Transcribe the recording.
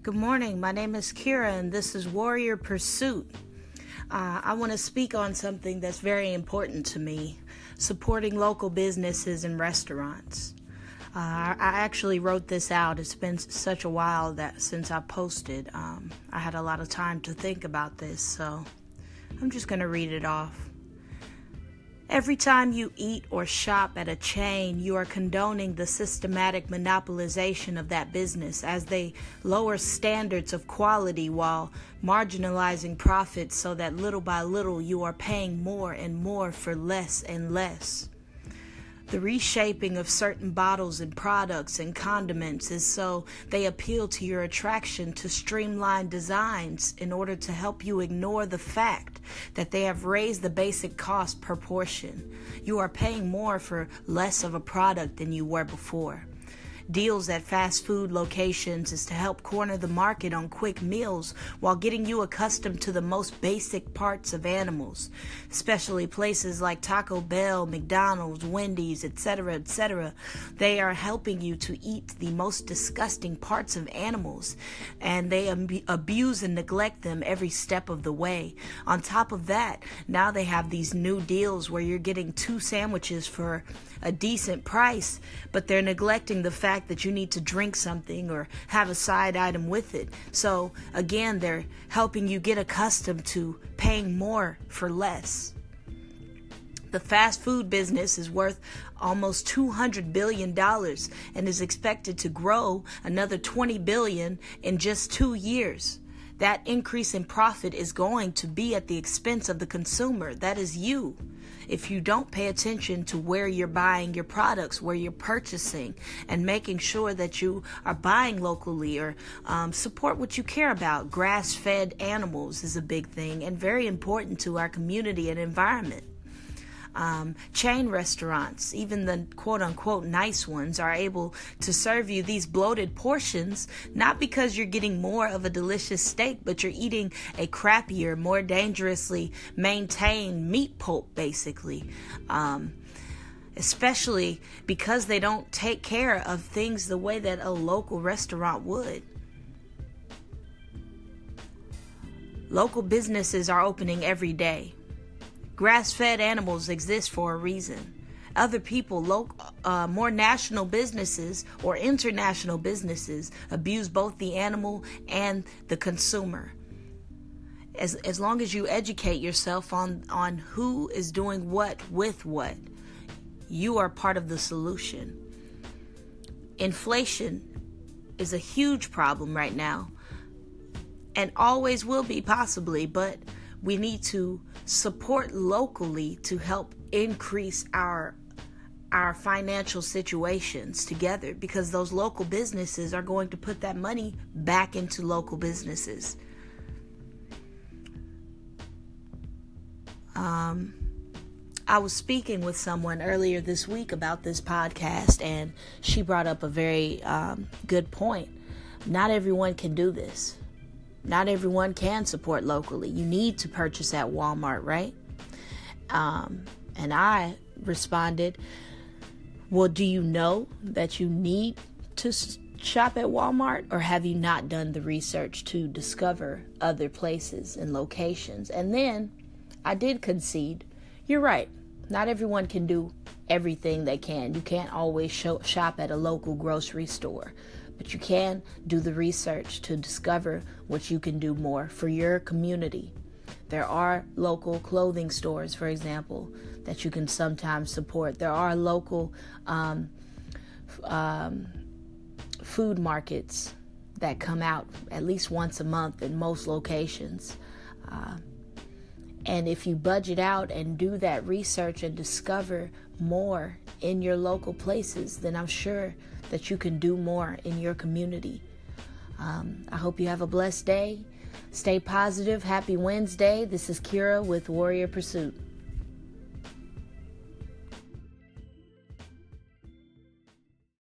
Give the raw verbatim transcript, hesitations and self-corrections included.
Good morning. My name is Kira, and this is Warrior Pursuit. Uh, I want to speak on something that's very important to me, supporting local businesses and restaurants. Uh, I actually wrote this out. It's been such a while that since I posted, um, I had a lot of time to think about this, so I'm just going to read it off. Every time you eat or shop at a chain, you are condoning the systematic monopolization of that business as they lower standards of quality while marginalizing profits so that little by little you are paying more and more for less and less. The reshaping of certain bottles and products and condiments is so they appeal to your attraction to streamlined designs in order to help you ignore the fact that they have raised the basic cost per portion. You are paying more for less of a product than you were before. Deals at fast food locations is to help corner the market on quick meals while getting you accustomed to the most basic parts of animals, especially places like Taco Bell, McDonald's, Wendy's, et cetera, et cetera. They are helping you to eat the most disgusting parts of animals, and they ab- abuse and neglect them every step of the way. On top of that, now they have these new deals where you're getting two sandwiches for a decent price, but they're neglecting the fact that you need to drink something or have a side item with it. So again, they're helping you get accustomed to paying more for less. The fast food business is worth almost two hundred billion dollars and is expected to grow another twenty billion dollars in just two years. That increase in profit is going to be at the expense of the consumer. That is you. If you don't pay attention to where you're buying your products, where you're purchasing, and making sure that you are buying locally or um, support what you care about. Grass-fed animals is a big thing and very important to our community and environment. Um, chain restaurants, even the quote-unquote nice ones, are able to serve you these bloated portions, not because you're getting more of a delicious steak, but you're eating a crappier, more dangerously maintained meat pulp, basically. Um, especially because they don't take care of things the way that a local restaurant would. Local businesses are opening every day. Grass-fed animals exist for a reason. Other people, local, uh, more national businesses or international businesses abuse both the animal and the consumer. As as long as you educate yourself on, on who is doing what with what, you are part of the solution. Inflation is a huge problem right now and always will be possibly, but we need to support locally to help increase our our financial situations together, because those local businesses are going to put that money back into local businesses. Um, I was speaking with someone earlier this week about this podcast, and she brought up a very um, good point. Not everyone can do this. Not everyone can support locally. You need to purchase at Walmart, right? Um, and I responded, well, do you know that you need to shop at Walmart, or have you not done the research to discover other places and locations? And then I did concede, you're right. Not everyone can do everything they can. You can't always show, shop at a local grocery store. But you can do the research to discover what you can do more for your community. There are local clothing stores, for example, that you can sometimes support. There are local um, um, food markets that come out at least once a month in most locations. Uh, and if you budget out and do that research and discover more in your local places, then I'm sure that you can do more in your community. Um, I hope you have a blessed day. Stay positive. Happy Wednesday. This is Kira with Warrior Pursuit.